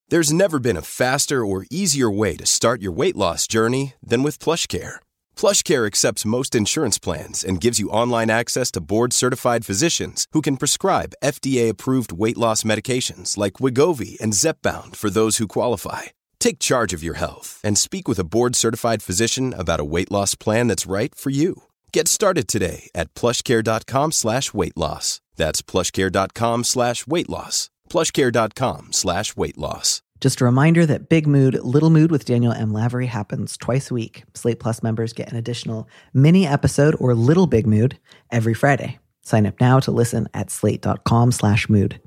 There's never been a faster or easier way to start your weight loss journey than with PlushCare. PlushCare accepts most insurance plans and gives you online access to board-certified physicians who can prescribe FDA-approved weight loss medications like Wegovy and Zepbound for those who qualify. Take charge of your health and speak with a board-certified physician about a weight loss plan that's right for you. Get started today at plushcare.com/weight loss. That's plushcare.com/weight loss. plushcare.com/weight loss. Just a reminder that Big Mood, Little Mood with Daniel M. Lavery happens twice a week. Slate Plus members get an additional mini episode or Little Big Mood every Friday. Sign up now to listen at slate.com/mood.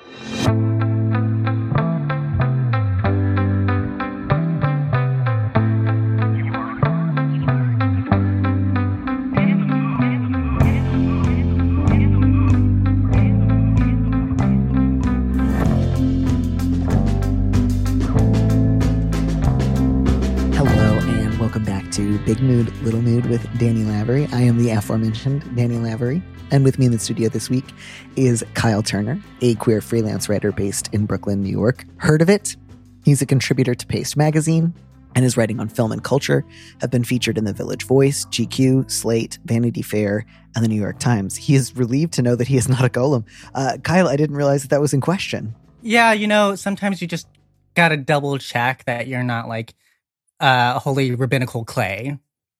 Welcome back to Big Mood, Little Mood with Danny Lavery. I am the aforementioned Danny Lavery. And with me in the studio this week is Kyle Turner, a queer freelance writer based in Brooklyn, New York. Heard of it? He's a contributor to Paste Magazine, and his writing on film and culture have been featured in The Village Voice, GQ, Slate, Vanity Fair, and The New York Times. He is relieved to know that he is not a golem. Kyle, I didn't realize that was in question. Yeah, sometimes you just gotta double check that you're not like holy rabbinical clay,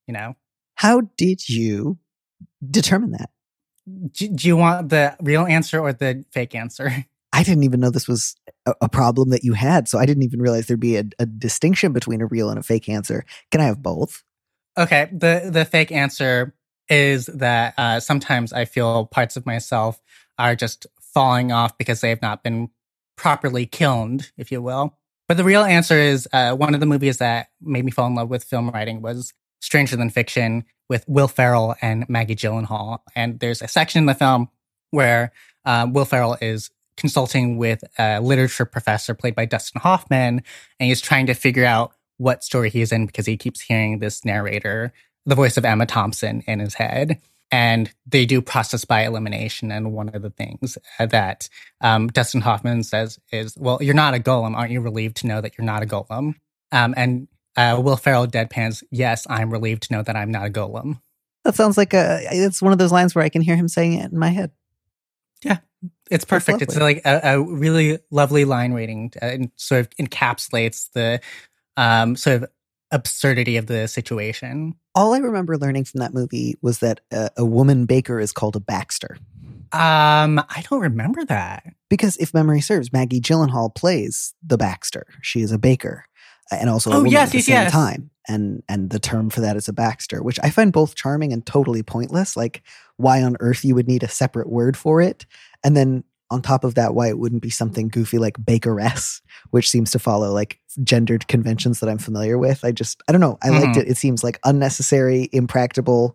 How did you determine that? Do you want the real answer or the fake answer? I didn't even know this was a problem that you had, so I didn't even realize there'd be a distinction between a real and a fake answer. Can I have both? Okay, the fake answer is that sometimes I feel parts of myself are just falling off because they have not been properly kilned, if you will. But the real answer is one of the movies that made me fall in love with film writing was Stranger Than Fiction with Will Ferrell and Maggie Gyllenhaal. And there's a section in the film where Will Ferrell is consulting with a literature professor played by Dustin Hoffman, and he's trying to figure out what story he's in because he keeps hearing this narrator, the voice of Emma Thompson, in his head. And they do process by elimination. And one of the things that Dustin Hoffman says is, well, you're not a golem. Aren't you relieved to know that you're not a golem? And Will Ferrell deadpans, yes, I'm relieved to know that I'm not a golem. That sounds like it's one of those lines where I can hear him saying it in my head. Yeah, it's perfect. It's like a really lovely line rating and sort of encapsulates the sort of absurdity of the situation. All I remember learning from that movie was that a woman baker is called a Baxter. I don't remember that. Because if memory serves, Maggie Gyllenhaal plays the Baxter. She is a baker and also a woman at the same time. And the term for that is a Baxter, which I find both charming and totally pointless. Like, why on earth you would need a separate word for it? And then on top of that, why it wouldn't be something goofy like bakeress, which seems to follow like gendered conventions that I'm familiar with. I don't know. I liked it. It seems like unnecessary, impractical,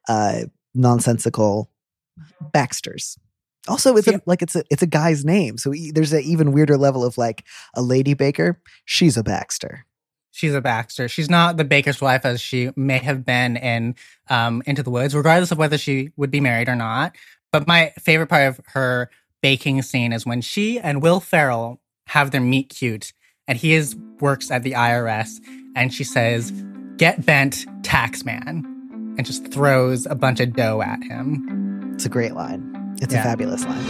nonsensical Baxters. Also, it's a guy's name. So there's an even weirder level of like a lady baker. She's a Baxter. She's a Baxter. She's not the baker's wife as she may have been in Into the Woods, regardless of whether she would be married or not. But my favorite part of her baking scene is when she and Will Ferrell have their meet cute, and he works at the IRS, and she says, "Get bent, tax man," and just throws a bunch of dough at him. It's a great line. It's a fabulous line.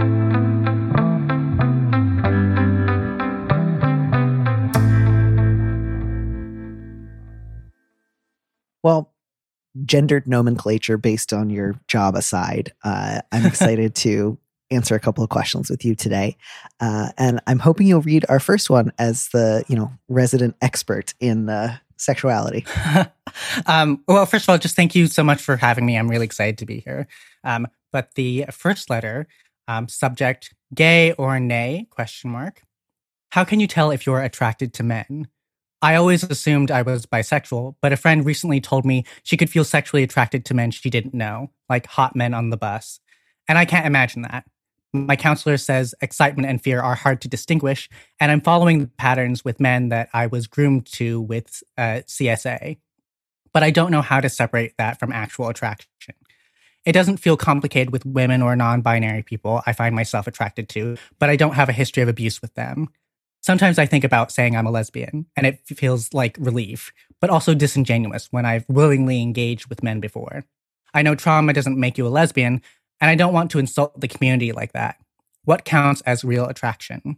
Well, gendered nomenclature based on your job aside, I'm excited to answer a couple of questions with you today. And I'm hoping you'll read our first one as the, resident expert in sexuality. Well, first of all, just thank you so much for having me. I'm really excited to be here. But the first letter, subject, gay or nay, ? How can you tell if you're attracted to men? I always assumed I was bisexual, but a friend recently told me she could feel sexually attracted to men she didn't know, like hot men on the bus. And I can't imagine that. My counselor says excitement and fear are hard to distinguish, and I'm following the patterns with men that I was groomed to with CSA. But I don't know how to separate that from actual attraction. It doesn't feel complicated with women or non-binary people I find myself attracted to, but I don't have a history of abuse with them. Sometimes I think about saying I'm a lesbian, and it feels like relief, but also disingenuous when I've willingly engaged with men before. I know trauma doesn't make you a lesbian, and I don't want to insult the community like that. What counts as real attraction?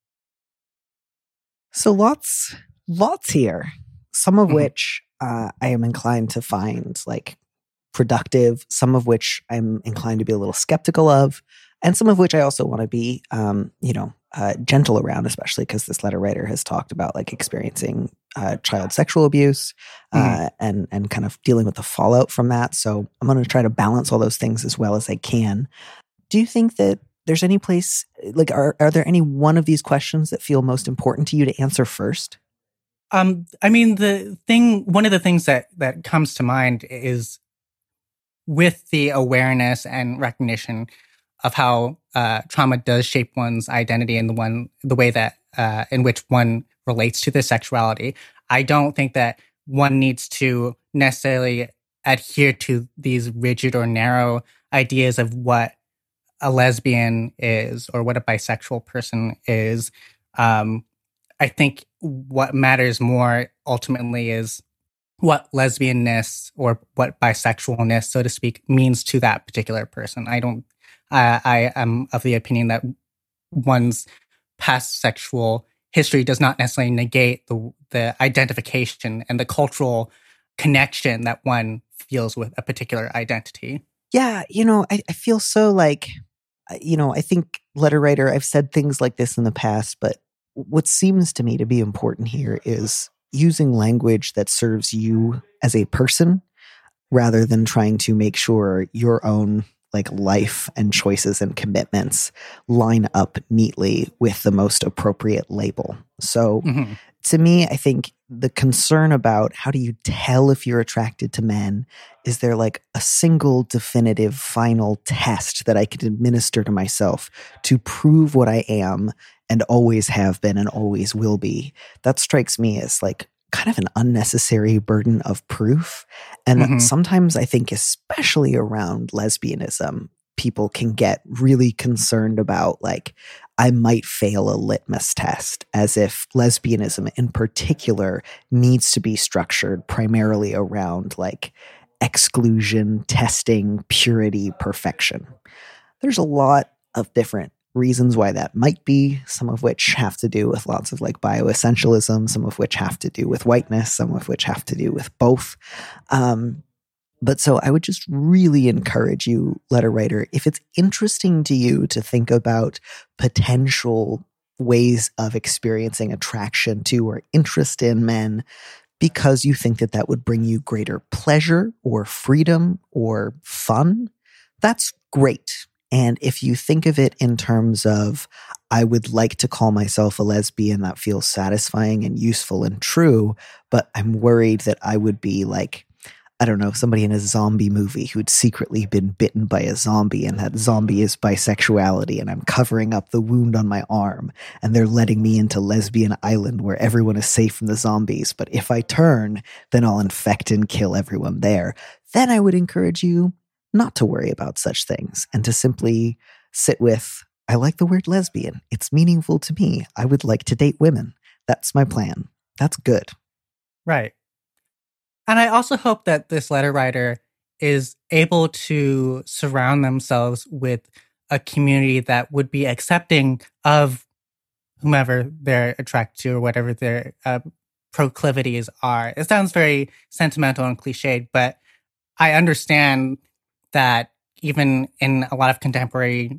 So lots here, some of which I am inclined to find like productive, some of which I'm inclined to be a little skeptical of, and some of which I also want to be, gentle around, especially because this letter writer has talked about like experiencing child sexual abuse and kind of dealing with the fallout from that. So I'm going to try to balance all those things as well as I can. Do you think that there's any place, like, are there any one of these questions that feel most important to you to answer first? I mean, one of the things that comes to mind is with the awareness and recognition of how trauma does shape one's identity and the way that in which one relates to their sexuality. I don't think that one needs to necessarily adhere to these rigid or narrow ideas of what a lesbian is or what a bisexual person is. I think what matters more ultimately is what lesbianness or what bisexualness, so to speak, means to that particular person. I am of the opinion that one's past sexual history does not necessarily negate the identification and the cultural connection that one feels with a particular identity. Yeah, I feel so like, I think letter writer, I've said things like this in the past, but what seems to me to be important here is using language that serves you as a person rather than trying to make sure your own like life and choices and commitments line up neatly with the most appropriate label. So to me, I think the concern about how do you tell if you're attracted to men, is there like a single definitive final test that I can administer to myself to prove what I am and always have been and always will be? That strikes me as like kind of an unnecessary burden of proof. And sometimes I think, especially around lesbianism, people can get really concerned about like, I might fail a litmus test, as if lesbianism in particular needs to be structured primarily around like exclusion, testing, purity, perfection. There's a lot of different reasons why that might be, some of which have to do with lots of like bioessentialism, some of which have to do with whiteness, some of which have to do with both. But so I would just really encourage you, letter writer, if it's interesting to you to think about potential ways of experiencing attraction to or interest in men because you think that would bring you greater pleasure or freedom or fun, that's great. And if you think of it in terms of, I would like to call myself a lesbian that feels satisfying and useful and true, but I'm worried that I would be like, I don't know, somebody in a zombie movie who'd secretly been bitten by a zombie and that zombie is bisexuality and I'm covering up the wound on my arm and they're letting me into Lesbian Island where everyone is safe from the zombies. But if I turn, then I'll infect and kill everyone there. Then I would encourage you not to worry about such things and to simply sit with, I like the word lesbian. It's meaningful to me. I would like to date women. That's my plan. That's good. Right. And I also hope that this letter writer is able to surround themselves with a community that would be accepting of whomever they're attracted to or whatever their proclivities are. It sounds very sentimental and cliched, but I understand that even in a lot of contemporary,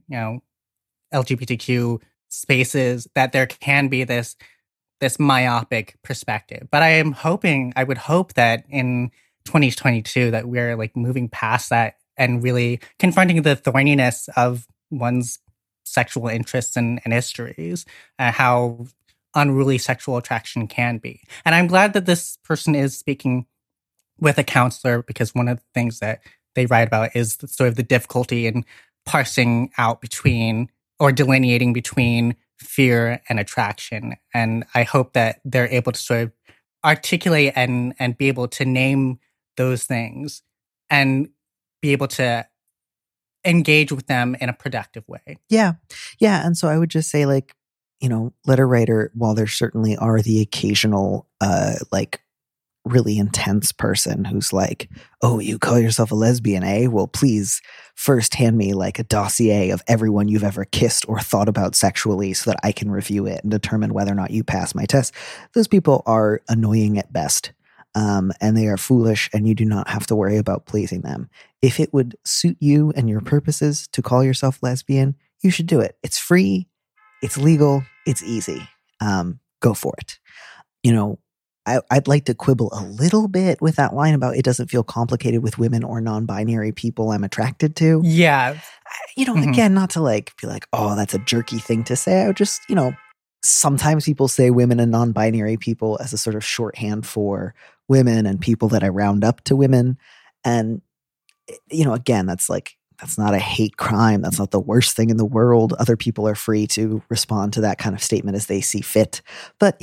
LGBTQ spaces, that there can be this myopic perspective. But I would hope that in 2022 that we're like moving past that and really confronting the thorniness of one's sexual interests and histories, how unruly sexual attraction can be. And I'm glad that this person is speaking with a counselor, because one of the things that they write about is sort of the difficulty in parsing out between or delineating between fear and attraction. And I hope that they're able to sort of articulate and be able to name those things and be able to engage with them in a productive way. Yeah. Yeah. And so I would just say, like, letter writer, while there certainly are the occasional, like, really intense person who's like, oh, you call yourself a lesbian, eh? Well, please first hand me like a dossier of everyone you've ever kissed or thought about sexually so that I can review it and determine whether or not you pass my test. Those people are annoying at best. And they are foolish, and you do not have to worry about pleasing them. If it would suit you and your purposes to call yourself lesbian, you should do it. It's free, it's legal, it's easy. Go for it. I'd like to quibble a little bit with that line about it doesn't feel complicated with women or non-binary people I'm attracted to. Yeah. Again, not to like be like, oh, that's a jerky thing to say. I would just, sometimes people say women and non-binary people as a sort of shorthand for women and people that I round up to women. And, again, that's not a hate crime. That's not the worst thing in the world. Other people are free to respond to that kind of statement as they see fit. But,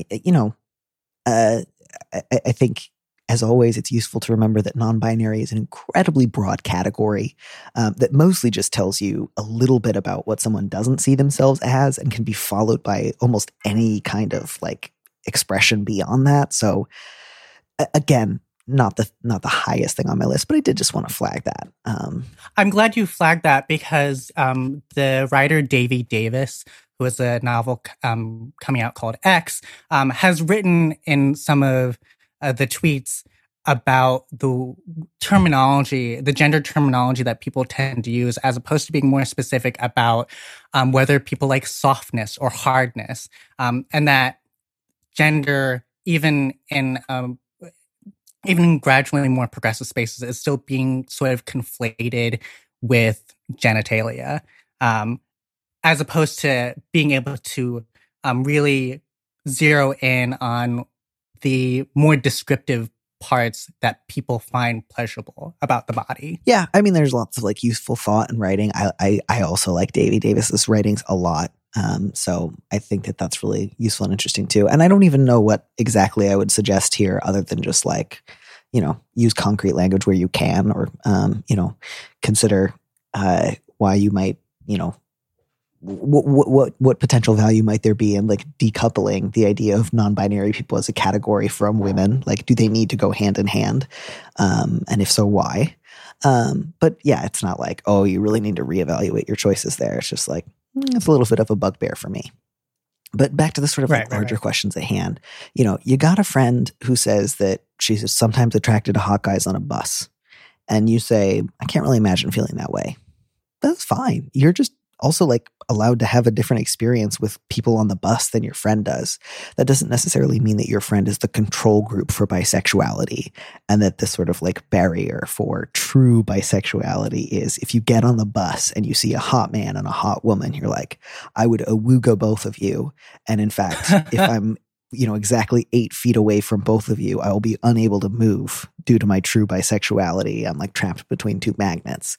I think, as always, it's useful to remember that non-binary is an incredibly broad category that mostly just tells you a little bit about what someone doesn't see themselves as and can be followed by almost any kind of like expression beyond that. So again, not the highest thing on my list, but I did just want to flag that. I'm glad you flagged that because the writer Davy Davis, who has a novel coming out called X, has written in some of the tweets about the terminology, the gender terminology that people tend to use, as opposed to being more specific about whether people like softness or hardness, and that gender, even in gradually more progressive spaces, is still being sort of conflated with genitalia. As opposed to being able to really zero in on the more descriptive parts that people find pleasurable about the body. Yeah, I mean, there's lots of like useful thought in writing. I also like Davy Davis's writings a lot. So I think that that's really useful and interesting too. And I don't even know what exactly I would suggest here other than just like, use concrete language where you can, or, consider why you might, what potential value might there be in like decoupling the idea of non-binary people as a category from women? Like, do they need to go hand in hand? And if so, why? But yeah, it's not like, oh, you really need to reevaluate your choices there. It's just like, it's a little bit of a bugbear for me. But back to the sort of larger questions at hand. You got a friend who says that she's sometimes attracted to hot guys on a bus. And you say, I can't really imagine feeling that way. That's fine. You're just also like allowed to have a different experience with people on the bus than your friend does. That doesn't necessarily mean that your friend is the control group for bisexuality, and that the sort of like barrier for true bisexuality is if you get on the bus and you see a hot man and a hot woman, you're like, I would awooga both of you. And in fact, if I'm exactly 8 feet away from both of you, I will be unable to move due to my true bisexuality. I'm like trapped between two magnets.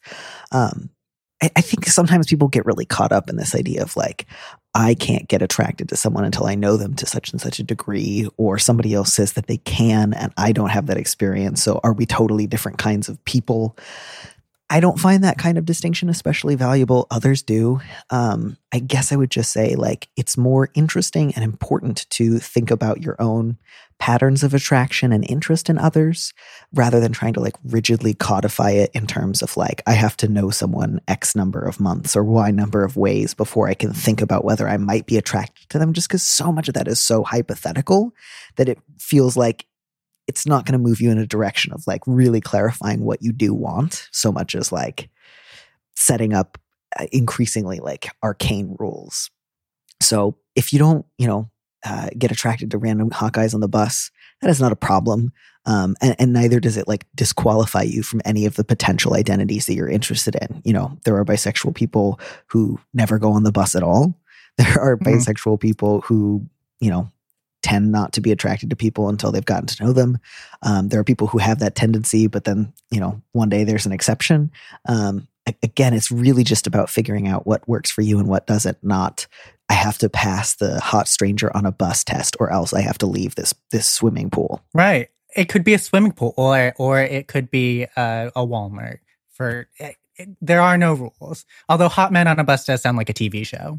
I think sometimes people get really caught up in this idea of like, I can't get attracted to someone until I know them to such and such a degree, or somebody else says that they can and I don't have that experience. So are we totally different kinds of people? I don't find that kind of distinction especially valuable. Others do. I guess I would just say like, it's more interesting and important to think about your own patterns of attraction and interest in others, rather than trying to like rigidly codify it in terms of like, I have to know someone X number of months or Y number of ways before I can think about whether I might be attracted to them, just because so much of that is so hypothetical that it feels like it's not going to move you in a direction of like really clarifying what you do want, so much as like setting up increasingly like arcane rules. So if you don't, get attracted to random hot guys on the bus, that is not a problem. And neither does it like disqualify you from any of the potential identities that you're interested in. There are bisexual people who never go on the bus at all. There are bisexual people who, tend not to be attracted to people until they've gotten to know them. There are people who have that tendency, but then, one day there's an exception. Again, it's really just about figuring out what works for you and what doesn't, not I have to pass the hot stranger on a bus test or else I have to leave this swimming pool. Right. It could be a swimming pool or it could be a Walmart. There are no rules. Although Hot Men on a Bus does sound like a TV show.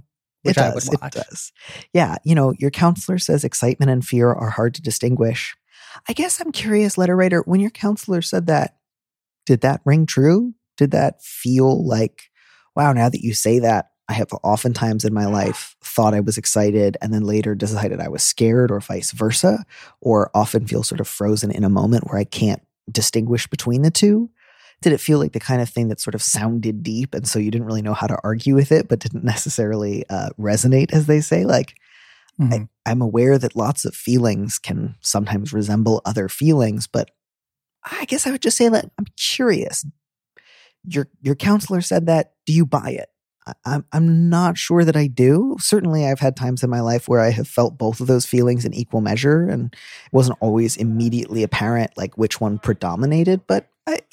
which I would watch. It does. Yeah. You know, your counselor says excitement and fear are hard to distinguish. I guess I'm curious, letter writer, when your counselor said that, did that ring true? Did that feel like, wow, now that you say that, I have oftentimes in my life thought I was excited and then later decided I was scared, or vice versa, or often feel sort of frozen in a moment where I can't distinguish between the two? Did it feel like the kind of thing that sort of sounded deep and so you didn't really know how to argue with it, but didn't necessarily resonate, as they say? Like, I'm aware that lots of feelings can sometimes resemble other feelings, but I guess I would just say that I'm curious. Your counselor said that. Do you buy it? I'm not sure that I do. Certainly, I've had times in my life where I have felt both of those feelings in equal measure, and it wasn't always immediately apparent like which one predominated. But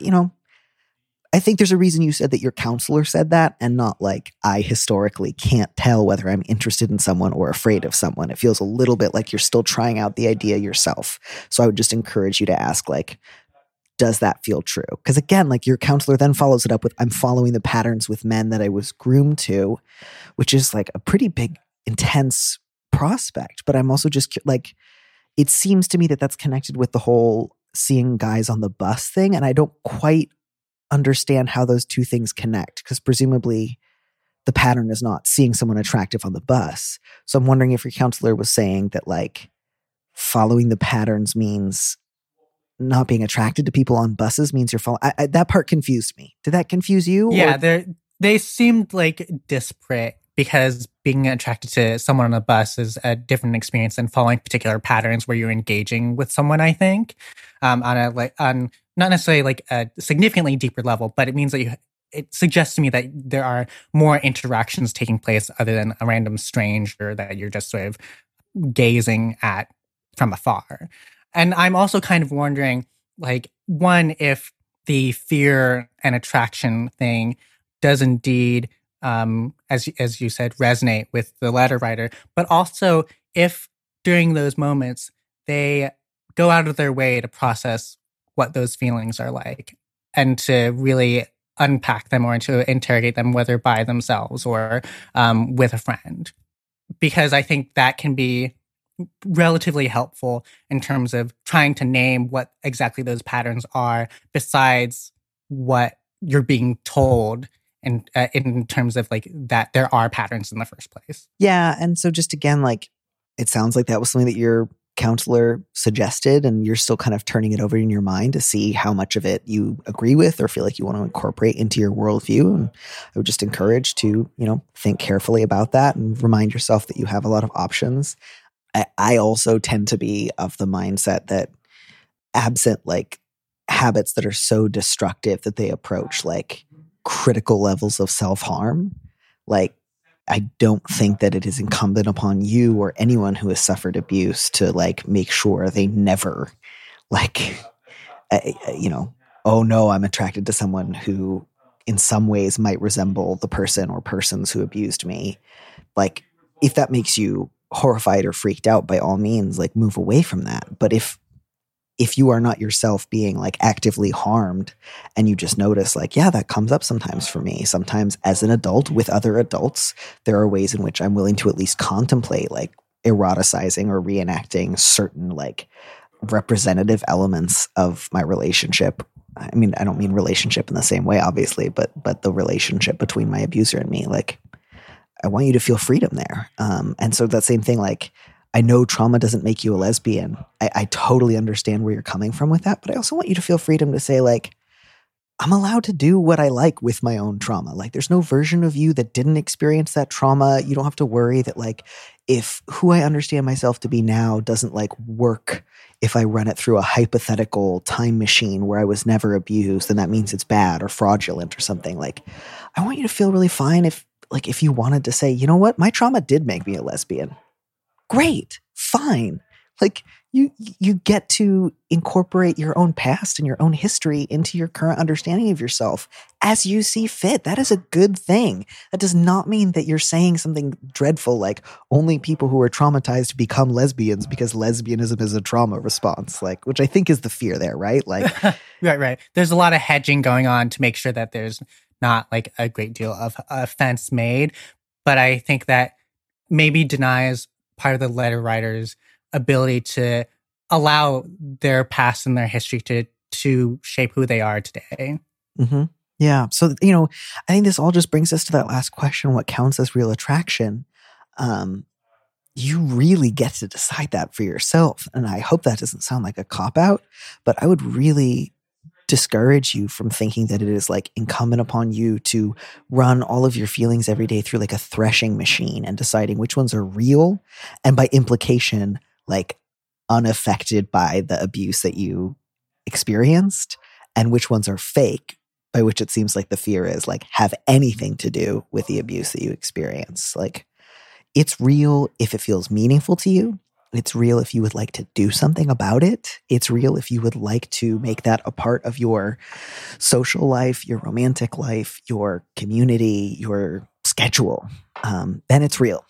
I think there's a reason you said that your counselor said that, and not like I historically can't tell whether I'm interested in someone or afraid of someone. It feels a little bit like you're still trying out the idea yourself. So I would just encourage you to ask, like, does that feel true? Because again, like your counselor then follows it up with, I'm following the patterns with men that I was groomed to, which is like a pretty big, intense prospect. But I'm also just like, it seems to me that that's connected with the whole seeing guys on the bus thing. And I don't quite understand how those two things connect, because presumably the pattern is not seeing someone attractive on the bus. So I'm wondering if your counselor was saying that like following the patterns means not being attracted to people on buses means you're following. That part confused me. Did that confuse you? Yeah, they seemed like disparate, because being attracted to someone on a bus is a different experience than following particular patterns where you're engaging with someone, I think, on not necessarily like a significantly deeper level, but it means that it suggests to me that there are more interactions taking place other than a random stranger that you're just sort of gazing at from afar. And I'm also kind of wondering, like, one, if the fear and attraction thing does indeed, as you said, resonate with the letter writer, but also if during those moments they go out of their way to process what those feelings are like and to really unpack them or to interrogate them, whether by themselves or with a friend. Because I think that can be relatively helpful in terms of trying to name what exactly those patterns are, besides what you're being told in terms of like that there are patterns in the first place. Yeah. And so just again, like, it sounds like that was something that your counselor suggested, and you're still kind of turning it over in your mind to see how much of it you agree with or feel like you want to incorporate into your worldview. And I would just encourage to, think carefully about that and remind yourself that you have a lot of options. I also tend to be of the mindset that absent like habits that are so destructive that they approach like critical levels of self-harm, like I don't think that it is incumbent upon you or anyone who has suffered abuse to like make sure they never like, oh no, I'm attracted to someone who in some ways might resemble the person or persons who abused me. Like, if that makes you horrified or freaked out, by all means, like move away from that. But if you are not yourself being like actively harmed and you just notice like, yeah, that comes up sometimes for me. Sometimes as an adult with other adults, there are ways in which I'm willing to at least contemplate like eroticizing or reenacting certain like representative elements of my relationship. I mean, I don't mean relationship in the same way, obviously, but the relationship between my abuser and me, like I want you to feel freedom there. And so that same thing, like, I know trauma doesn't make you a lesbian. I totally understand where you're coming from with that, but I also want you to feel freedom to say like, I'm allowed to do what I like with my own trauma. Like there's no version of you that didn't experience that trauma. You don't have to worry that like, if who I understand myself to be now doesn't like work, if I run it through a hypothetical time machine where I was never abused, then that means it's bad or fraudulent or something. Like, I want you to feel really fine if you wanted to say, you know what, my trauma did make me a lesbian. Great, fine. Like you get to incorporate your own past and your own history into your current understanding of yourself as you see fit. That is a good thing. That does not mean that you're saying something dreadful like only people who are traumatized become lesbians because lesbianism is a trauma response, like, which I think is the fear there, right? Like, right. There's a lot of hedging going on to make sure that there's not like a great deal of offense made. But I think that maybe denies part of the letter writer's ability to allow their past and their history to shape who they are today. Mm-hmm. Yeah. So, you know, I think this all just brings us to that last question, what counts as real attraction? You really get to decide that for yourself. And I hope that doesn't sound like a cop-out, but I would really discourage you from thinking that it is like incumbent upon you to run all of your feelings every day through like a threshing machine and deciding which ones are real and by implication, like unaffected by the abuse that you experienced, and which ones are fake, by which it seems like the fear is like have anything to do with the abuse that you experience. Like, it's real if it feels meaningful to you. It's real if you would like to do something about it. It's real if you would like to make that a part of your social life, your romantic life, your community, your schedule. Then it's real.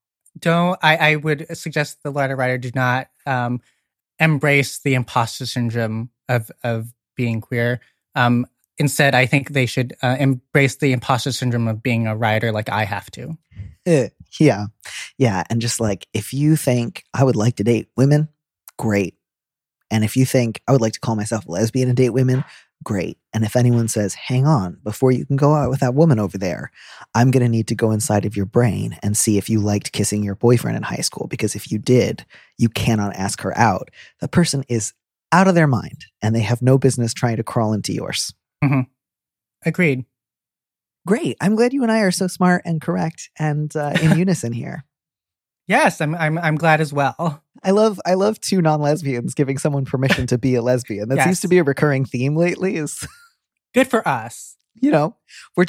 I would suggest the letter writer do not embrace the imposter syndrome of being queer. Instead, I think they should embrace the imposter syndrome of being a writer like I have to. Yeah. And just like, if you think I would like to date women, great. And if you think I would like to call myself a lesbian and date women, great. And if anyone says, hang on, before you can go out with that woman over there, I'm going to need to go inside of your brain and see if you liked kissing your boyfriend in high school. Because if you did, you cannot ask her out. The person is out of their mind and they have no business trying to crawl into yours. Mm-hmm. Agreed. Great. I'm glad you and I are so smart and correct and in unison here. Yes, I'm glad as well. I love two non-lesbians giving someone permission to be a lesbian. That seems to be a recurring theme lately. Is good for us. You know, we're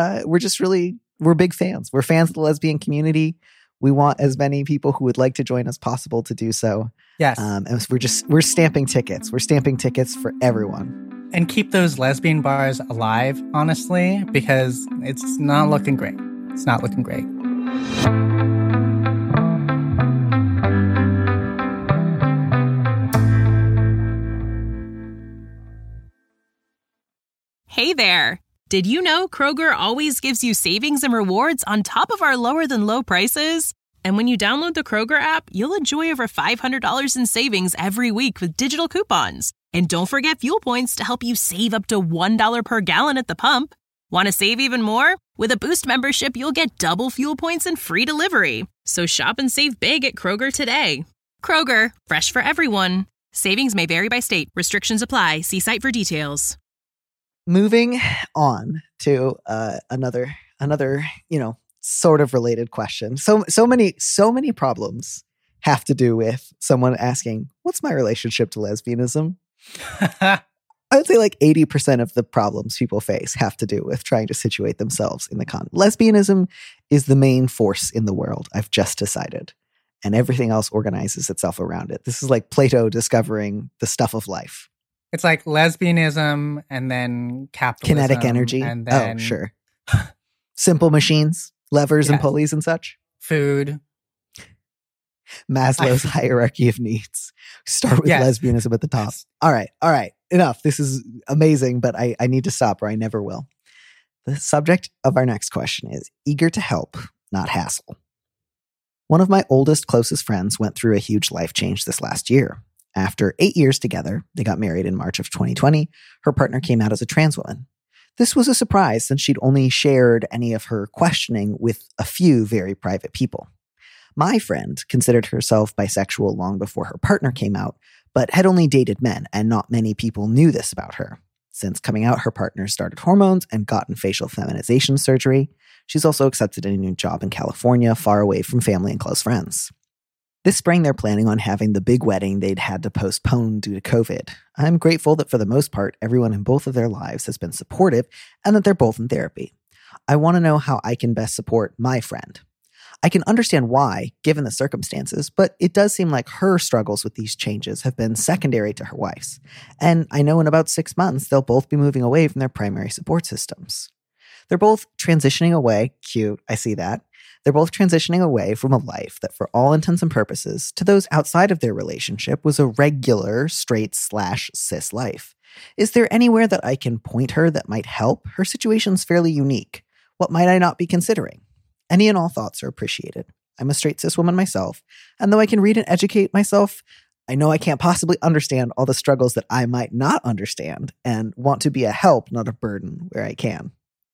big fans. We're fans of the lesbian community. We want as many people who would like to join as possible to do so. Yes. And we're stamping tickets. We're stamping tickets for everyone. And keep those lesbian bars alive, honestly, because it's not looking great. It's not looking great. Hey there. Did you know Kroger always gives you savings and rewards on top of our lower than low prices? And when you download the Kroger app, you'll enjoy over $500 in savings every week with digital coupons. And don't forget fuel points to help you save up to $1 per gallon at the pump. Want to save even more? With a Boost membership, you'll get double fuel points and free delivery. So shop and save big at Kroger today. Kroger, fresh for everyone. Savings may vary by state. Restrictions apply. See site for details. Moving on to another, sort of related question. So many problems have to do with someone asking, "What's my relationship to lesbianism?" I would say like 80% of the problems people face have to do with trying to situate themselves in the Lesbianism is the main force in the world, I've just decided. And everything else organizes itself around it. This is like Plato discovering the stuff of life. It's like lesbianism and then capitalism. Kinetic energy. And then... Oh, sure. Simple machines, levers and pulleys and such. Food. Maslow's hierarchy of needs. Start with lesbianism at the top. Yes. All right. Enough. This is amazing, but I need to stop or I never will. The subject of our next question is eager to help, not hassle. One of my oldest, closest friends went through a huge life change this last year. After 8 years together, they got married in March of 2020. Her partner came out as a trans woman. This was a surprise since she'd only shared any of her questioning with a few very private people. My friend considered herself bisexual long before her partner came out, but had only dated men, and not many people knew this about her. Since coming out, her partner started hormones and gotten facial feminization surgery. She's also accepted a new job in California, far away from family and close friends. This spring, they're planning on having the big wedding they'd had to postpone due to COVID. I'm grateful that for the most part, everyone in both of their lives has been supportive and that they're both in therapy. I want to know how I can best support my friend. I can understand why, given the circumstances, but it does seem like her struggles with these changes have been secondary to her wife's. And I know in about 6 months, they'll both be moving away from their primary support systems. They're both transitioning away. Cute, I see that. They're both transitioning away from a life that, for all intents and purposes, to those outside of their relationship was a regular straight/cis life. Is there anywhere that I can point her that might help? Her situation's fairly unique. What might I not be considering? Any and all thoughts are appreciated. I'm a straight cis woman myself. And though I can read and educate myself, I know I can't possibly understand all the struggles that I might not understand and want to be a help, not a burden where I can.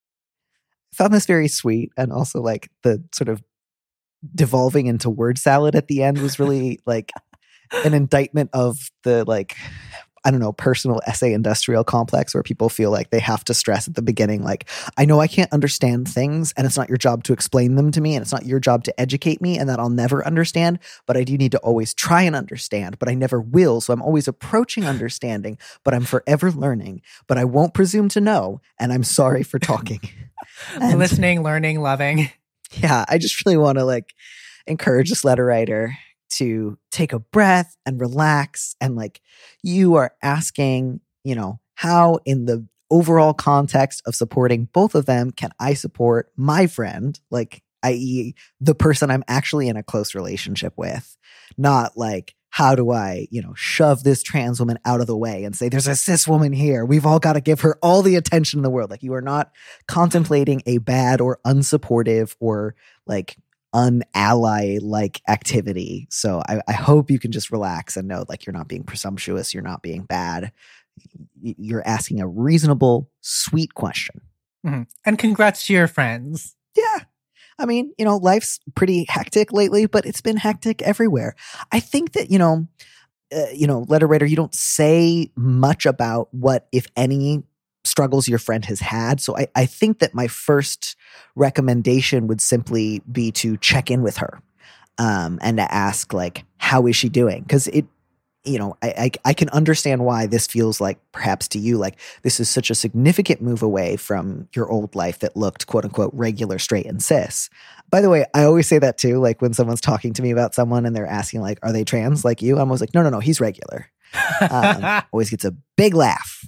I found this very sweet, and also like the sort of devolving into word salad at the end was really like an indictment of the like, I don't know, personal essay industrial complex where people feel like they have to stress at the beginning, like, I know I can't understand things and it's not your job to explain them to me and it's not your job to educate me and that I'll never understand, but I do need to always try and understand, but I never will. So I'm always approaching understanding, but I'm forever learning, but I won't presume to know. And I'm sorry for talking. And, listening, learning, loving. Yeah, I just really want to like encourage this letter writer to take a breath and relax. And like, you are asking, you know, how in the overall context of supporting both of them can I support my friend, like, i.e. the person I'm actually in a close relationship with, not like, how do I, you know, shove this trans woman out of the way and say, there's a cis woman here. We've all got to give her all the attention in the world. Like, you are not contemplating a bad or unsupportive or like unally-like activity. So I hope you can just relax and know like you're not being presumptuous. You're not being bad. You're asking a reasonable, sweet question. Mm-hmm. And congrats to your friends. Yeah. I mean, you know, life's pretty hectic lately, but it's been hectic everywhere. I think that, you know, letter writer, you don't say much about what, if any, struggles your friend has had. So I think that my first recommendation would simply be to check in with her and to ask, like, how is she doing? Because it, you know, I can understand why this feels like, perhaps to you, like this is such a significant move away from your old life that looked quote unquote regular, straight, and cis. By the way, I always say that too. Like when someone's talking to me about someone and they're asking like, are they trans like you? I'm always like, no, he's regular. Always gets a big laugh.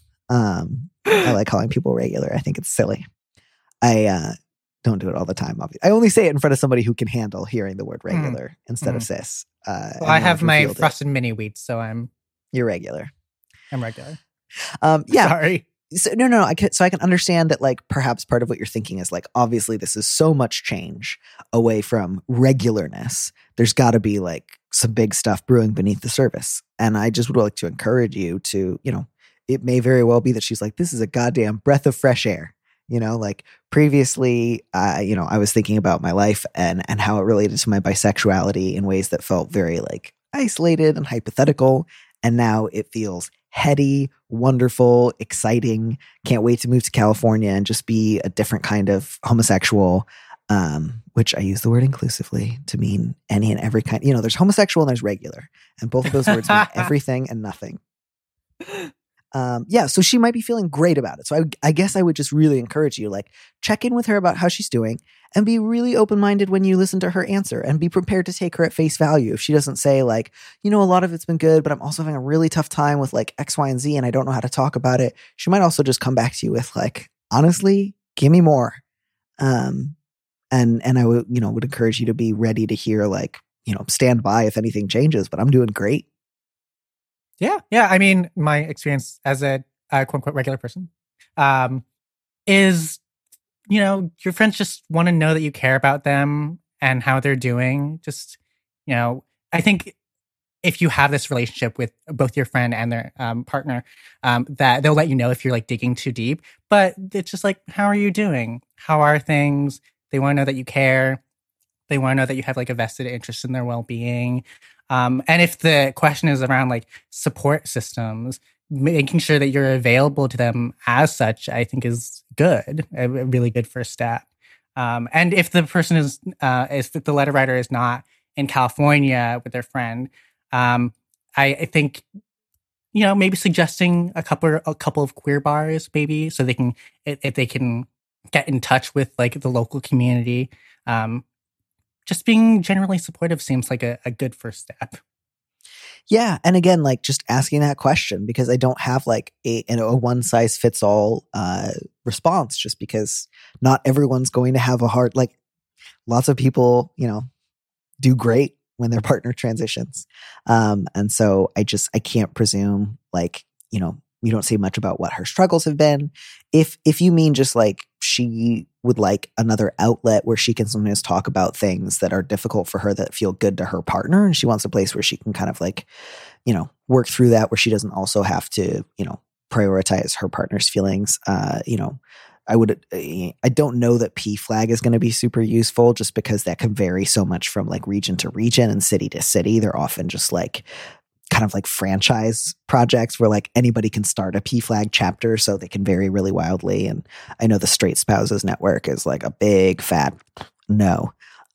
I like calling people regular. I think it's silly. I don't do it all the time. Obviously, I only say it in front of somebody who can handle hearing the word regular instead of cis. Well, I have my frosted mini wheats, so you're regular. I'm regular. Yeah. Sorry. So, no. I can understand that, like, perhaps part of what you're thinking is like, obviously this is so much change away from regularness. There's got to be like some big stuff brewing beneath the surface. And I just would like to encourage you to, you know, it may very well be that she's like, this is a goddamn breath of fresh air. You know, like previously, you know, I was thinking about my life and how it related to my bisexuality in ways that felt very like isolated and hypothetical. And now it feels heady, wonderful, exciting. Can't wait to move to California and just be a different kind of homosexual, which I use the word inclusively to mean any and every kind. You know, there's homosexual and there's regular. And both of those words mean everything and nothing. Yeah, so she might be feeling great about it. So I guess I would just really encourage you, like, check in with her about how she's doing and be really open-minded when you listen to her answer and be prepared to take her at face value. If she doesn't say like, you know, a lot of it's been good, but I'm also having a really tough time with like X, Y, and Z and I don't know how to talk about it. She might also just come back to you with like, honestly, give me more. And I would, you know, would encourage you to be ready to hear like, you know, stand by if anything changes, but I'm doing great. Yeah. I mean, my experience as a quote unquote regular person is, you know, your friends just want to know that you care about them and how they're doing. Just, you know, I think if you have this relationship with both your friend and their partner, that they'll let you know if you're like digging too deep. But it's just like, how are you doing? How are things? They want to know that you care. They want to know that you have like a vested interest in their well-being. And if the question is around like support systems, making sure that you're available to them as such, I think is good, a really good first step. And if the person is the letter writer is not in California with their friend, I think, you know, maybe suggesting a couple of queer bars, maybe, so they can, if they can get in touch with like the local community. Just being generally supportive seems like a good first step. Yeah. And again, like just asking that question, because I don't have like a one size fits all response, just because not everyone's going to have a hard, like lots of people, you know, do great when their partner transitions. And so I can't presume like, you know, you don't say much about what her struggles have been. If you mean just like, she would like another outlet where she can sometimes talk about things that are difficult for her that feel good to her partner. And she wants a place where she can kind of like, you know, work through that, where she doesn't also have to, you know, prioritize her partner's feelings. You know, I don't know that PFLAG is going to be super useful, just because that can vary so much from like region to region and city to city. They're often just like kind of like franchise projects where like anybody can start a PFLAG chapter, so they can vary really wildly. And I know the Straight Spouses Network is like a big fat no.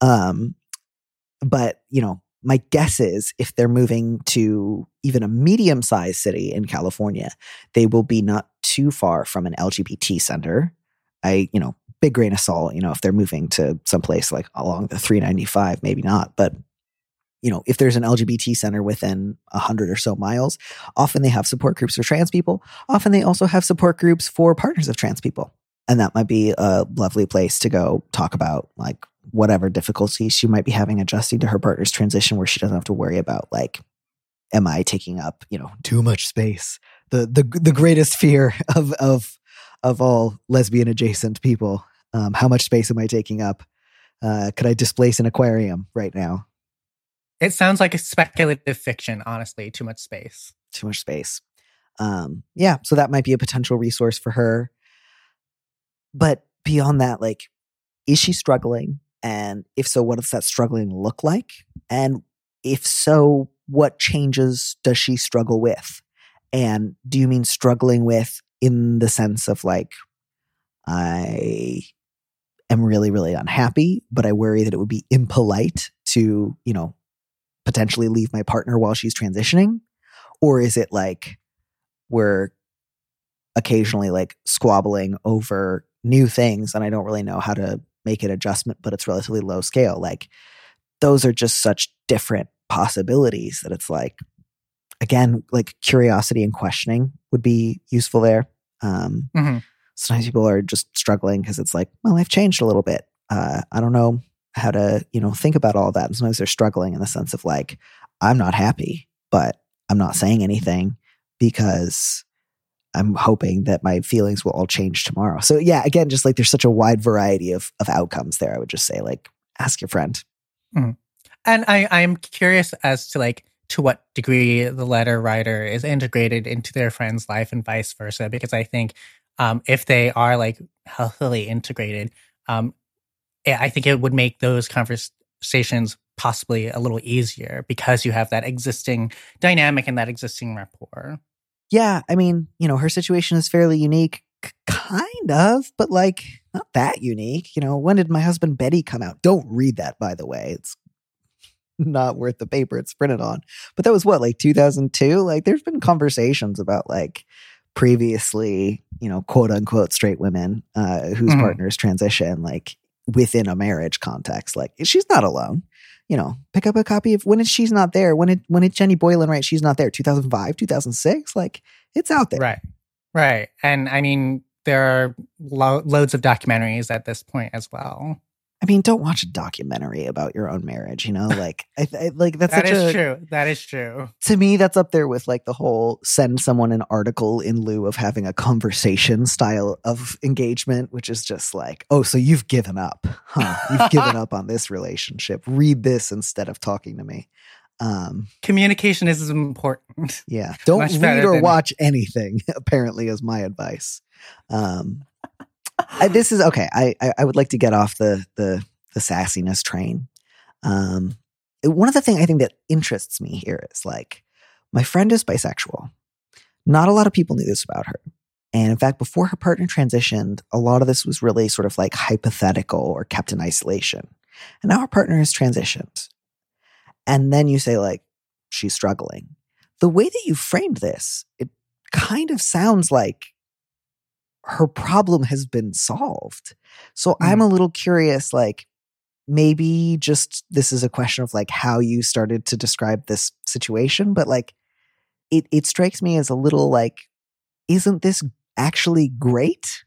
But, you know, my guess is if they're moving to even a medium-sized city in California, they will be not too far from an LGBT center. You know, big grain of salt, you know, if they're moving to someplace like along the 395, maybe not. But, you know, if there's an LGBT center within 100 or so miles, often they have support groups for trans people. Often they also have support groups for partners of trans people. And that might be a lovely place to go talk about like whatever difficulties she might be having adjusting to her partner's transition, where she doesn't have to worry about like, am I taking up, you know, too much space? The greatest fear of all lesbian adjacent people. How much space am I taking up? Could I displace an aquarium right now? It sounds like a speculative fiction, honestly. Too much space. Too much space. Yeah, so that might be a potential resource for her. But beyond that, like, is she struggling? And if so, what does that struggling look like? And if so, what changes does she struggle with? And do you mean struggling with in the sense of like, I am really, really unhappy, but I worry that it would be impolite to, you know, potentially leave my partner while she's transitioning? Or is it like we're occasionally like squabbling over new things and I don't really know how to make an adjustment, but it's relatively low scale? Like, those are just such different possibilities that it's like, again, like curiosity and questioning would be useful there. Sometimes people are just struggling because it's like, well, I've changed a little bit. I don't know how to, you know, think about all that. And sometimes they're struggling in the sense of like, I'm not happy, but I'm not saying anything because I'm hoping that my feelings will all change tomorrow. So yeah, again, just like there's such a wide variety of outcomes there. I would just say like, ask your friend. And I'm curious as to like, to what degree the letter writer is integrated into their friend's life and vice versa. Because I think if they are like healthily integrated, I think it would make those conversations possibly a little easier because you have that existing dynamic and that existing rapport. Yeah, I mean, you know, her situation is fairly unique, kind of, but like not that unique. You know, when did My Husband Betty come out? Don't read that, by the way. It's not worth the paper it's printed on. But that was what, like 2002? Like there's been conversations about like previously, you know, quote unquote straight women whose partners transition like within a marriage context. Like she's not alone. You know, pick up a copy of When She's Not There. When did Jenny Boylan write She's Not There? 2005, 2006? Like it's out there. Right. And I mean, there are loads of documentaries at this point as well. I mean, don't watch a documentary about your own marriage, you know? Like, I like that's that is true. That is true. To me, that's up there with like the whole send someone an article in lieu of having a conversation style of engagement, which is just like, oh, so you've given up, huh? You've given up on this relationship. Read this instead of talking to me. Communication is important. Yeah, don't read or watch anything. Apparently, is my advice. This is okay. I would like to get off the sassiness train. One of the things I think that interests me here is like, my friend is bisexual. Not a lot of people knew this about her. And in fact, before her partner transitioned, a lot of this was really sort of like hypothetical or kept in isolation. And now her partner has transitioned. And then you say like, she's struggling. The way that you framed this, it kind of sounds like her problem has been solved. So I'm a little curious, like maybe just this is a question of like how you started to describe this situation, but like it strikes me as a little like, isn't this actually great?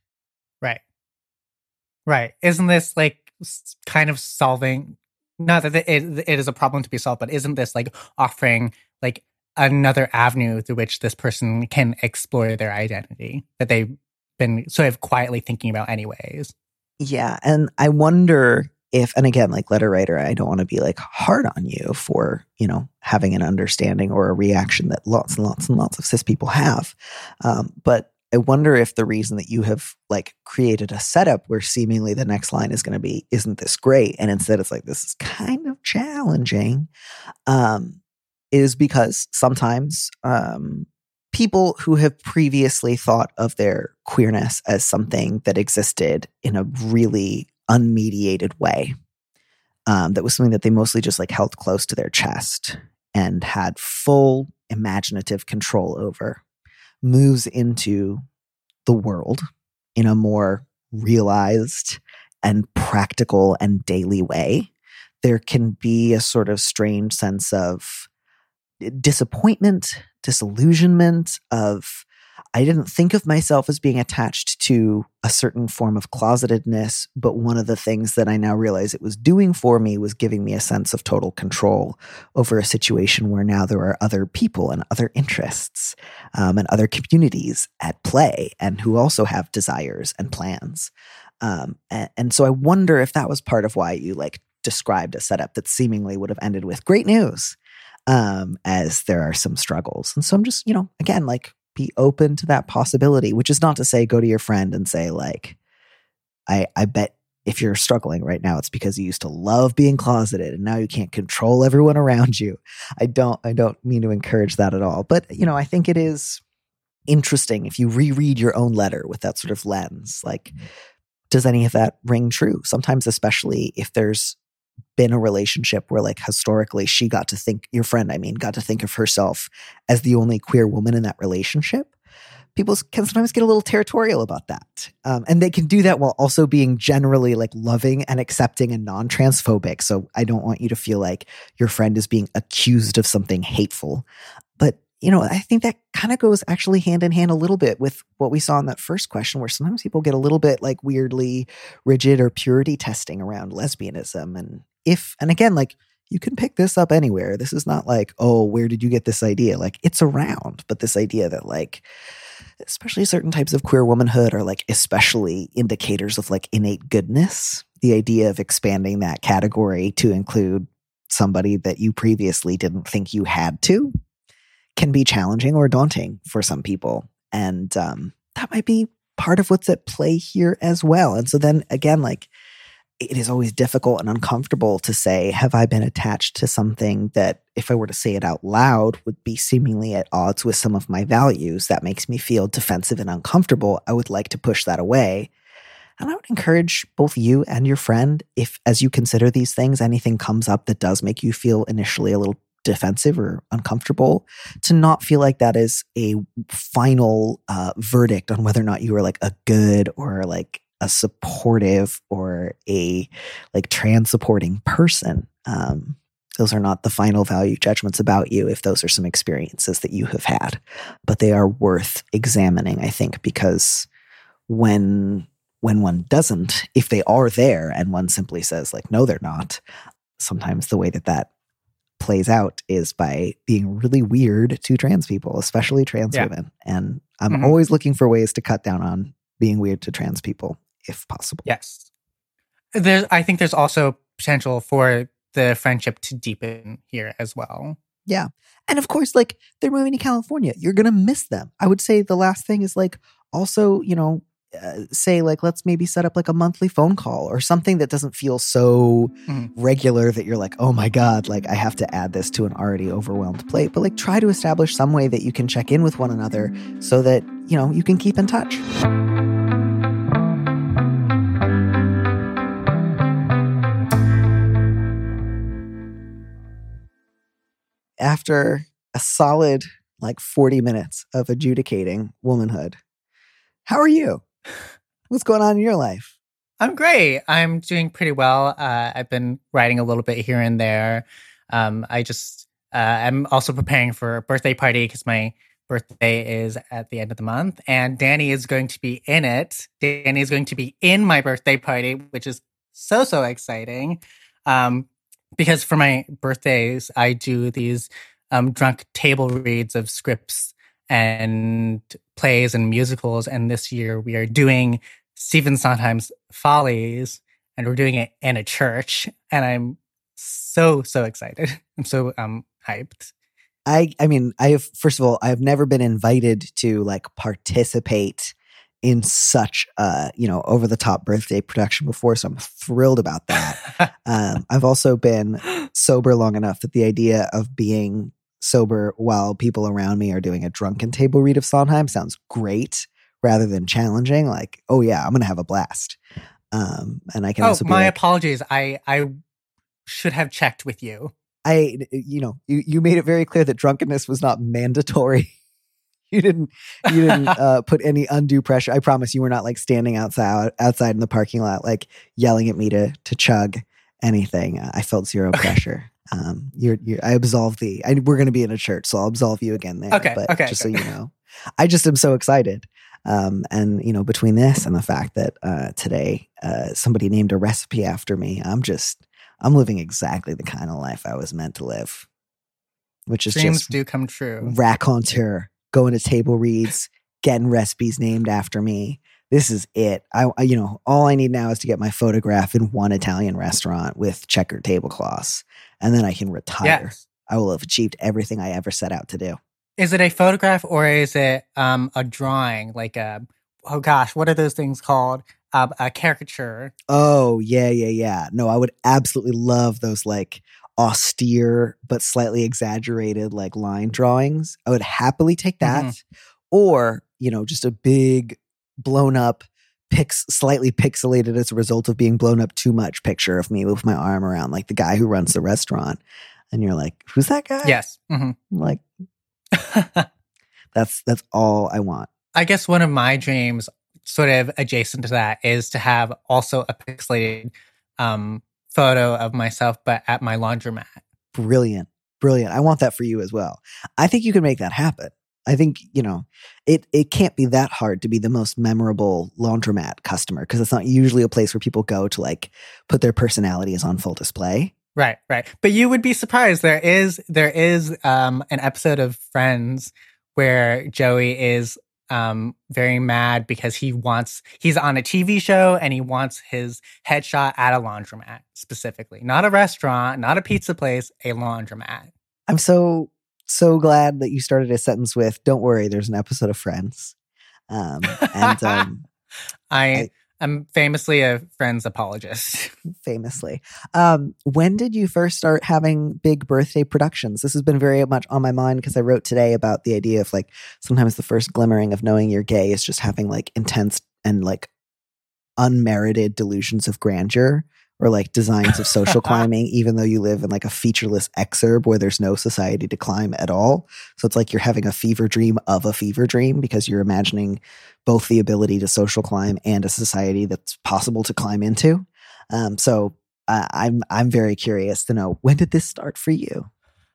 Right. Isn't this like kind of solving, not that it is a problem to be solved, but isn't this like offering like another avenue through which this person can explore their identity that they been sort of quietly thinking about anyways. Yeah. And I wonder if, and again, like letter writer, I don't want to be like hard on you for, having an understanding or a reaction that lots and lots and lots of cis people have. But I wonder if the reason that you have like created a setup where seemingly the next line is going to be, isn't this great? And instead it's like, this is kind of challenging, is because sometimes people who have previously thought of their queerness as something that existed in a really unmediated way, that was something that they mostly just like held close to their chest and had full imaginative control over, moves into the world in a more realized and practical and daily way. There can be a sort of strange sense of disappointment, disillusionment, of I didn't think of myself as being attached to a certain form of closetedness, but one of the things that I now realize it was doing for me was giving me a sense of total control over a situation where now there are other people and other interests and other communities at play and who also have desires and plans. And so I wonder if that was part of why you like described a setup that seemingly would have ended with great news, as there are some struggles. And so I'm just, again, like, be open to that possibility, which is not to say go to your friend and say like, I bet if you're struggling right now, it's because you used to love being closeted and now you can't control everyone around you. I don't mean to encourage that at all. But, I think it is interesting if you reread your own letter with that sort of lens, like, does any of that ring true? Sometimes, especially if there's been a relationship where like historically your friend got to think of herself as the only queer woman in that relationship, people can sometimes get a little territorial about that. And they can do that while also being generally like loving and accepting and non-transphobic. So I don't want you to feel like your friend is being accused of something hateful. But I think that kind of goes actually hand in hand a little bit with what we saw in that first question, where sometimes people get a little bit like weirdly rigid or purity testing around lesbianism. And again, like you can pick this up anywhere. This is not like, oh, where did you get this idea? Like it's around, but this idea that like, especially certain types of queer womanhood are like especially indicators of like innate goodness. The idea of expanding that category to include somebody that you previously didn't think you had to can be challenging or daunting for some people. And that might be part of what's at play here as well. And so then again, like it is always difficult and uncomfortable to say, have I been attached to something that if I were to say it out loud would be seemingly at odds with some of my values? That makes me feel defensive and uncomfortable. I would like to push that away. And I would encourage both you and your friend, if as you consider these things, anything comes up that does make you feel initially a little defensive or uncomfortable, to not feel like that is a final verdict on whether or not you are like a good or like a supportive or a like trans supporting person. Those are not the final value judgments about you if those are some experiences that you have had, but they are worth examining, I think, because when one doesn't, if they are there and one simply says like, no, they're not, sometimes the way that plays out is by being really weird to trans people, especially trans women. And I'm always looking for ways to cut down on being weird to trans people if possible. Yes. I think there's also potential for the friendship to deepen here as well. Yeah. And of course, like they're moving to California. You're going to miss them. I would say the last thing is like also, say like, let's maybe set up like a monthly phone call or something that doesn't feel so regular that you're like, oh my God, like I have to add this to an already overwhelmed plate. But like try to establish some way that you can check in with one another so that, you can keep in touch. After a solid like 40 minutes of adjudicating womanhood, how are you? What's going on in your life? I'm great. I'm doing pretty well. I've been writing a little bit here and there. I'm also preparing for a birthday party because my birthday is at the end of the month, and Danny is going to be in it. Danny is going to be in my birthday party, which is so exciting. Because for my birthdays, I do these drunk table reads of scripts and plays and musicals. And this year we are doing Stephen Sondheim's Follies, and we're doing it in a church. And I'm so excited. I'm so hyped. I mean, first of all, I've never been invited to like participate in such over the top birthday production before, so I'm thrilled about that. I've also been sober long enough that the idea of being sober while people around me are doing a drunken table read of Sondheim sounds great rather than challenging. Like, oh yeah, I'm gonna have a blast. And I can also be my apologies. I should have checked with you. You made it very clear that drunkenness was not mandatory. You didn't put any undue pressure. I promise you were not like standing outside in the parking lot, like yelling at me to chug anything. I felt zero pressure. I absolve thee. We're going to be in a church, so I'll absolve you again there. Okay. So you know, I just am so excited. And you know, between this and the fact that today somebody named a recipe after me, I'm living exactly the kind of life I was meant to live, which is dreams just do come true. Raconteur, going to table reads, getting recipes named after me. This is it. All I need now is to get my photograph in one Italian restaurant with checkered tablecloths, and then I can retire. Yes. I will have achieved everything I ever set out to do. Is it a photograph or is it a drawing? Like what are those things called? A caricature. Oh, yeah. No, I would absolutely love those like austere but slightly exaggerated like line drawings. I would happily take that. Mm-hmm. Or, just a big blown up slightly pixelated as a result of being blown up too much picture of me with my arm around like the guy who runs the restaurant. And you're like, who's that guy? Yes. Mm-hmm. Like, that's all I want. I guess one of my dreams sort of adjacent to that is to have also a pixelated photo of myself, but at my laundromat. Brilliant. I want that for you as well. I think you can make that happen. I think, it can't be that hard to be the most memorable laundromat customer because it's not usually a place where people go to like put their personalities on full display. Right. But you would be surprised. There is an episode of Friends where Joey is very mad because he's on a TV show and he wants his headshot at a laundromat specifically, not a restaurant, not a pizza place, a laundromat. I'm so glad that you started a sentence with, don't worry, there's an episode of Friends. I'm famously a Friends apologist. Famously. When did you first start having big birthday productions? This has been very much on my mind because I wrote today about the idea of like sometimes the first glimmering of knowing you're gay is just having like intense and like unmerited delusions of grandeur or like designs of social climbing, even though you live in like a featureless exurb where there's no society to climb at all. So it's like you're having a fever dream of a fever dream because you're imagining both the ability to social climb and a society that's possible to climb into. So I'm very curious to know, when did this start for you?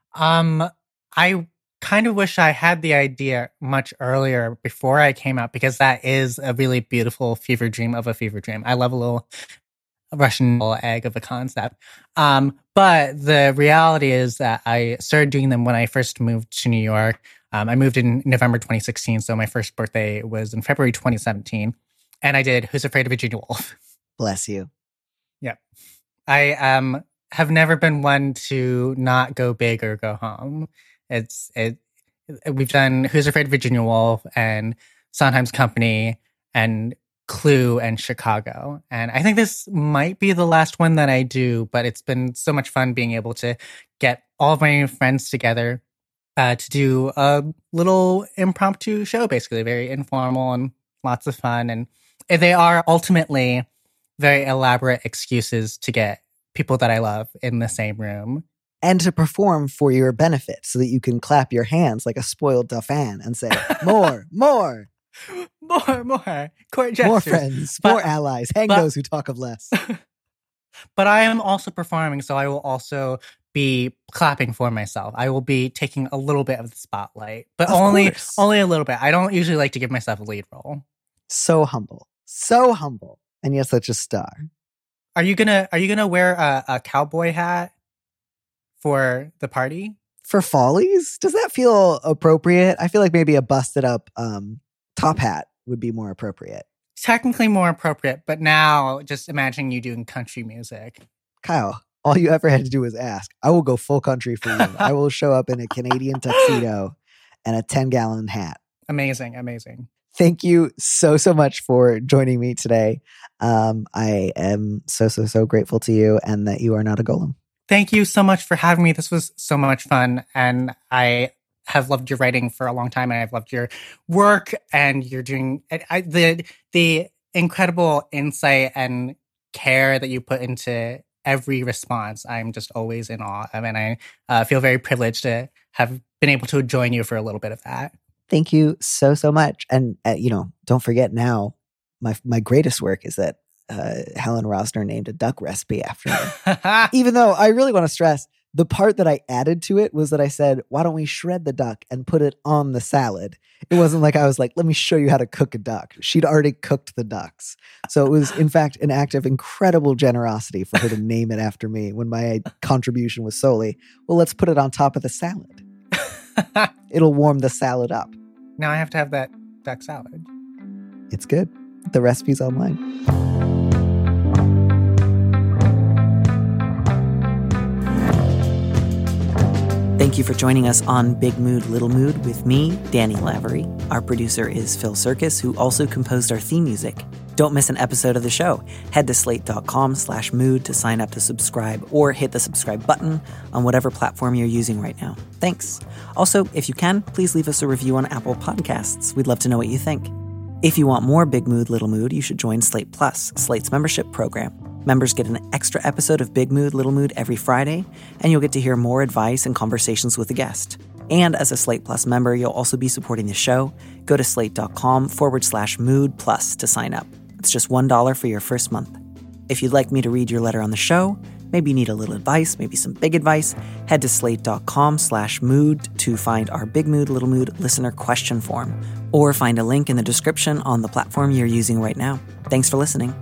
I kind of wish I had the idea much earlier before I came out because that is a really beautiful fever dream of a fever dream. I love a little Russian egg of a concept. But the reality is that I started doing them when I first moved to New York. I moved in November 2016, so my first birthday was in February 2017. And I did Who's Afraid of Virginia Woolf? Bless you. Yep. I have never been one to not go big or go home. We've done Who's Afraid of Virginia Woolf and Sondheim's Company and Clue and Chicago. And I think this might be the last one that I do, but it's been so much fun being able to get all of my friends together to do a little impromptu show, basically very informal and lots of fun. And they are ultimately very elaborate excuses to get people that I love in the same room. And to perform for your benefit so that you can clap your hands like a spoiled dauphin and say, more. More. Court gestures. More friends, more allies. Hang those who talk of less. But I am also performing, so I will also be clapping for myself. I will be taking a little bit of the spotlight, but only a little bit. I don't usually like to give myself a lead role. So humble, and yet such a star. Are you gonna wear a cowboy hat for the party? for Follies? Does that feel appropriate? I feel like maybe a busted up top hat would be more appropriate. Technically more appropriate, but now just imagining you doing country music. Kyle, all you ever had to do was ask. I will go full country for you. I will show up in a Canadian tuxedo and a 10-gallon hat. Amazing, amazing. Thank you so much for joining me today. I am so grateful to you and that you are not a golem. Thank you so much for having me. This was so much fun. And I have loved your writing for a long time. And I've loved your work. And you're doing the incredible insight and care that you put into every response. I'm just always in awe. I mean, I feel very privileged to have been able to join you for a little bit of that. Thank you so much. And, don't forget now, my greatest work is that Helen Rosner named a duck recipe after me. Even though I really want to stress, the part that I added to it was that I said, why don't we shred the duck and put it on the salad? It wasn't like I was like, let me show you how to cook a duck. She'd already cooked the ducks. So it was, in fact, an act of incredible generosity for her to name it after me when my contribution was solely, well, let's put it on top of the salad. It'll warm the salad up. Now I have to have that duck salad. It's good. The recipe's online. Thank you for joining us on Big Mood, Little Mood with me, Danny Lavery. Our producer is Phil Circus, who also composed our theme music. Don't miss an episode of the show. Head to slate.com/mood to sign up to subscribe or hit the subscribe button on whatever platform you're using right now. Thanks. Also, if you can, please leave us a review on Apple Podcasts. We'd love to know what you think. If you want more Big Mood, Little Mood, you should join Slate Plus, Slate's membership program. Members get an extra episode of Big Mood, Little Mood every Friday, and you'll get to hear more advice and conversations with a guest. And as a Slate Plus member, you'll also be supporting the show. Go to slate.com/mood plus to sign up. It's just $1 for your first month. If you'd like me to read your letter on the show, maybe you need a little advice, maybe some big advice, head to slate.com/mood to find our Big Mood, Little Mood listener question form, or find a link in the description on the platform you're using right now. Thanks for listening.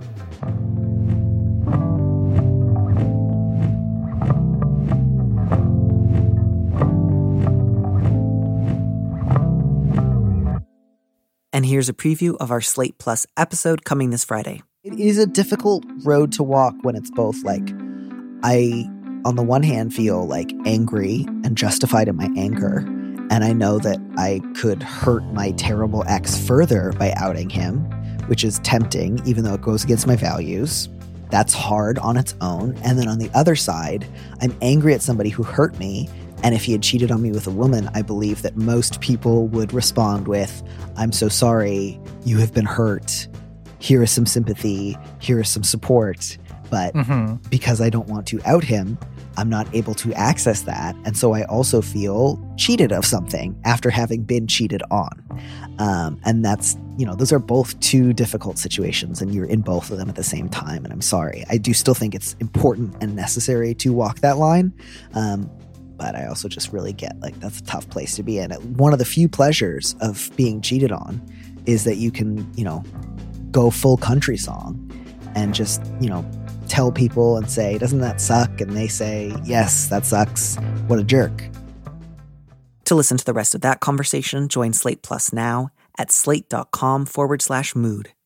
And here's a preview of our Slate Plus episode coming this Friday. It is a difficult road to walk when it's both like, I, on the one hand, feel like angry and justified in my anger. And I know that I could hurt my terrible ex further by outing him, which is tempting, even though it goes against my values. That's hard on its own. And then on the other side, I'm angry at somebody who hurt me. And if he had cheated on me with a woman, I believe that most people would respond with, I'm so sorry, you have been hurt. Here is some sympathy. Here is some support. But because I don't want to out him, I'm not able to access that. And so I also feel cheated of something after having been cheated on. And that's, those are both two difficult situations and you're in both of them at the same time. And I'm sorry. I do still think it's important and necessary to walk that line. But I also just really get that's a tough place to be in. One of the few pleasures of being cheated on is that you can, go full country song and just, tell people and say, doesn't that suck? And they say, yes, that sucks. What a jerk. To listen to the rest of that conversation, join Slate Plus now at slate.com/mood.